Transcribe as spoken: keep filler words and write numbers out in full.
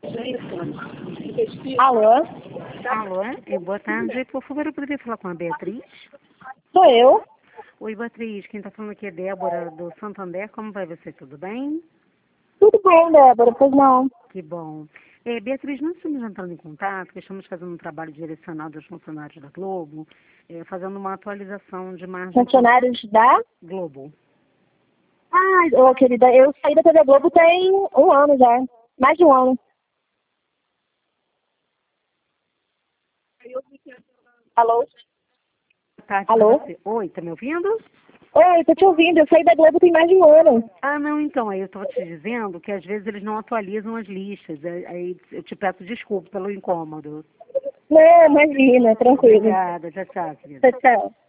Alô? Alô, e boa tarde. Por favor, eu poderia falar com a Beatriz? Sou eu? Oi, Beatriz. Quem está falando aqui é Débora, do Santander. Como vai você? Tudo bem? Tudo bem, Débora, pois não. Que bom. É, Beatriz, nós estamos entrando em contato, que estamos fazendo um trabalho direcionado aos funcionários da Globo, é, fazendo uma atualização de margem... Funcionários da... Globo. Ah, ô, querida, eu saí da T V Globo tem um ano já. Mais de um ano. Alô? Boa tarde pra Alô? você. Oi, tá me ouvindo? Oi, tô te ouvindo. Eu saí da Globo tem mais de um ano. Ah, não, então, aí eu estava te dizendo que às vezes eles não atualizam as listas, aí aí eu te peço desculpa pelo incômodo. Não, imagina, tranquilo. Obrigada, tchau, tchau, querida. Tchau, tchau.